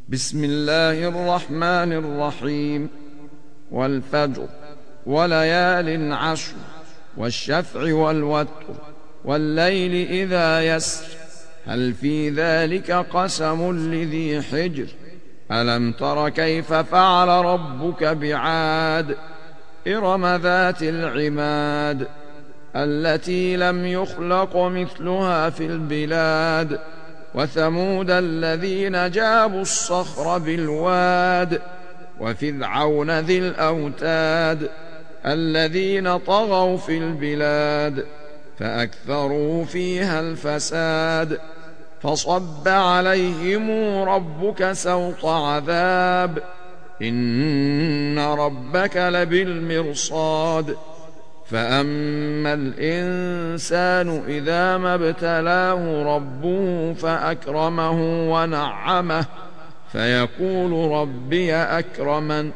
بسم الله الرحمن الرحيم. والفجر وليال عشر والشفع والوتر والليل إذا يسر هل في ذلك قسم لذي حجر ألم تر كيف فعل ربك بعاد إرم ذات العماد التي لم يخلق مثلها في البلاد وثمود الذين جابوا الصخر بالواد وفرعون ذي الأوتاد الذين طغوا في البلاد فأكثروا فيها الفساد فصب عليهم ربك سوط عذاب إن ربك لبالمرصاد فأما الإنسان إذا ما ابتلاه ربه فأكرمه ونعمه فيقول ربي أكرمن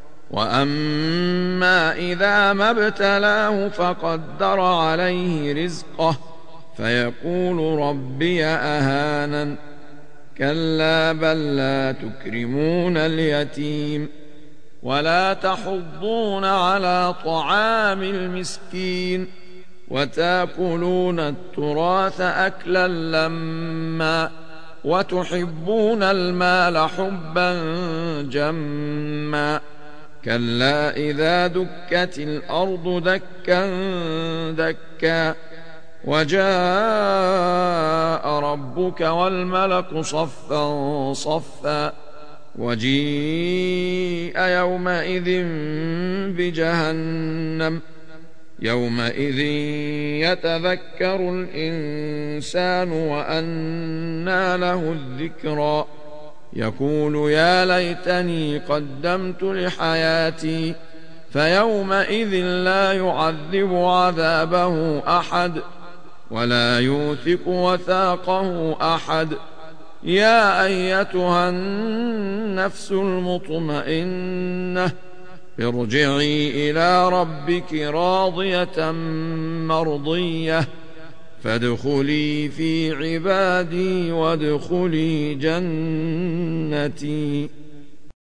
وأما إذا ما ابتلاه فقدر عليه رزقه فيقول ربي أهانن كلا بل لا تكرمون اليتيم ولا تحضون على طعام المسكين وتأكلون التراث أكلا لما وتحبون المال حبا جما كلا إذا دكت الأرض دكا دكا وجاء ربك والملك صفا صفا وجيء يومئذ بجهنم يومئذ يتذكر الإنسان وأنى له الذكرى يقول يا ليتني قدمت لحياتي فيومئذ لا يعذب عذابه أحد ولا يوثق وثاقه أحد يا أيتها النفس المطمئنة ارجعي إلى ربك راضية مرضية فادخلي في عبادي وادخلي جنتي.